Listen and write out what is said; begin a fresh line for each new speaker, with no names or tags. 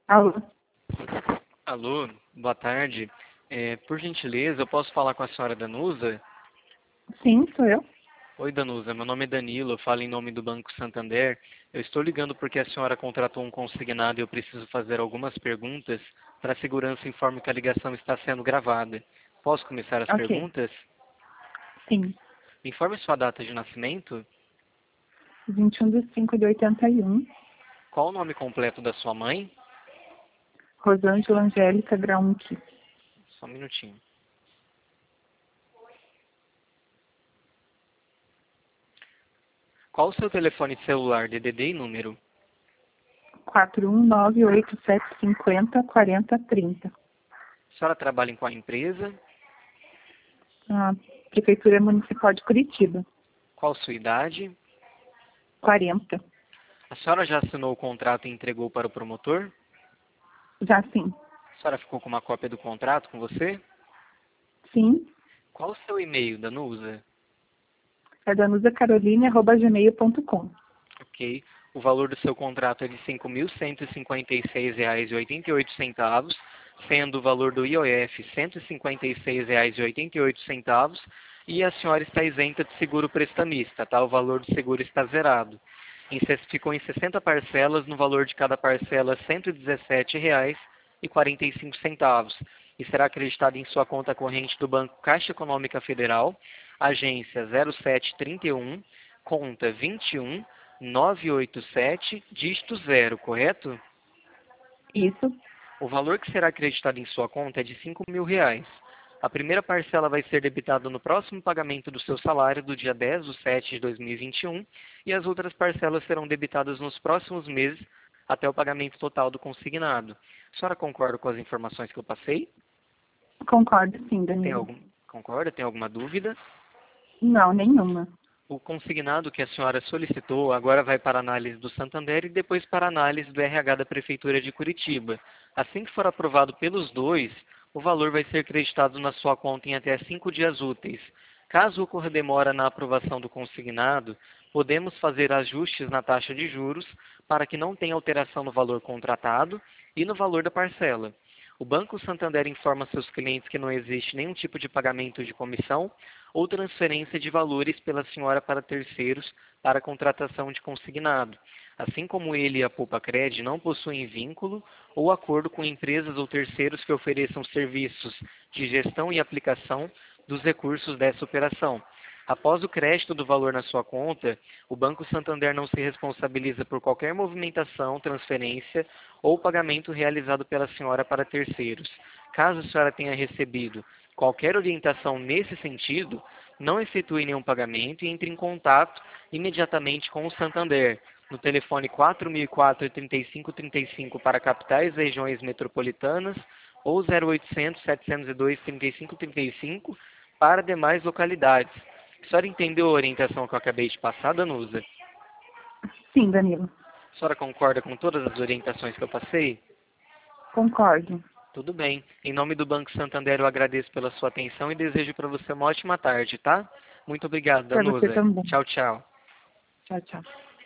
Alô?
Alô, boa tarde. Por gentileza, eu posso falar com a senhora Danusa?
Sim, sou eu.
Oi, Danusa, meu nome é Danilo, eu falo em nome do Banco Santander. Eu estou ligando porque a senhora contratou um consignado e eu preciso fazer algumas perguntas. Para a segurança, informe que a ligação está sendo gravada. Posso começar as
Ok.
perguntas?
Sim.
Informe sua data de nascimento.
21/5/81.
Qual o nome completo da sua mãe?
Rosângela Angélica Graunque.
Só um minutinho. Qual o seu telefone celular, DDD e número?
41987504030.
A senhora trabalha em qual empresa?
A Prefeitura Municipal de Curitiba.
Qual sua idade?
40.
A senhora já assinou o contrato e entregou para o promotor?
Já sim.
A senhora ficou com uma cópia do contrato com você?
Sim.
Qual o seu e-mail, Danusa?
É danusacaroline@gmail.com.
Ok. O valor do seu contrato é de R$ 5.156,88, sendo o valor do IOF R$ 156,88, e a senhora está isenta de seguro prestamista, tá? O valor do seguro está zerado. Ficou em 60 parcelas, no valor de cada parcela R$ 117,45, e será acreditado em sua conta corrente do Banco Caixa Econômica Federal, agência 0731, conta 21987, dígito 0, correto?
Isso.
O valor que será acreditado em sua conta é de R$ 5.000. A primeira parcela vai ser debitada no próximo pagamento do seu salário do dia 10/7/2021 e as outras parcelas serão debitadas nos próximos meses até o pagamento total do consignado. A senhora concorda com as informações que eu passei?
Concordo sim, Danilo.
Concorda? Tem alguma dúvida?
Não, nenhuma.
O consignado que a senhora solicitou agora vai para a análise do Santander e depois para a análise do RH da Prefeitura de Curitiba. Assim que for aprovado pelos dois, o valor vai ser creditado na sua conta em até 5 dias úteis. Caso ocorra demora na aprovação do consignado, podemos fazer ajustes na taxa de juros para que não tenha alteração no valor contratado e no valor da parcela. O Banco Santander informa seus clientes que não existe nenhum tipo de pagamento de comissão ou transferência de valores pela senhora para terceiros para a contratação de consignado. Assim como ele e a Poupa Cred não possuem vínculo ou acordo com empresas ou terceiros que ofereçam serviços de gestão e aplicação dos recursos dessa operação. Após o crédito do valor na sua conta, o Banco Santander não se responsabiliza por qualquer movimentação, transferência ou pagamento realizado pela senhora para terceiros. Caso a senhora tenha recebido qualquer orientação nesse sentido, não efetue nenhum pagamento e entre em contato imediatamente com o Santander no telefone 4004-3535 para capitais e regiões metropolitanas ou 0800-702-3535 para demais localidades. A senhora entendeu a orientação que eu acabei de passar, Danusa?
Sim, Danilo.
A senhora concorda com todas as orientações que eu passei?
Concordo.
Tudo bem. Em nome do Banco Santander, eu agradeço pela sua atenção e desejo para você uma ótima tarde, tá? Muito obrigado,
Para você
Danusa.
também.
Tchau, tchau.
Tchau, tchau.